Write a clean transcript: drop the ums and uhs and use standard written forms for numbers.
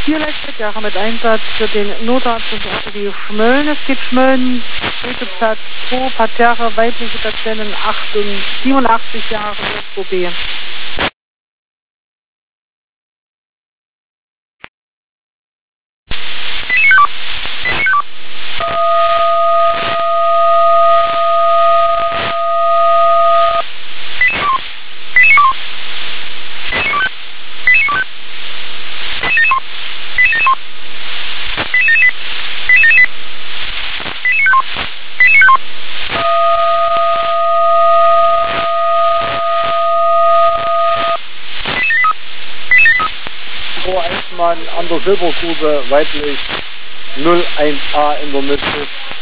4 Leitverkehre mit Einsatz für den Notarzt und die Schmölln. Es geht Schmölln, Platz 2, Parterre, weibliche Patientin, 87 Jahre, OB. An der Silbergrube, weiblich 01A in der Mitte.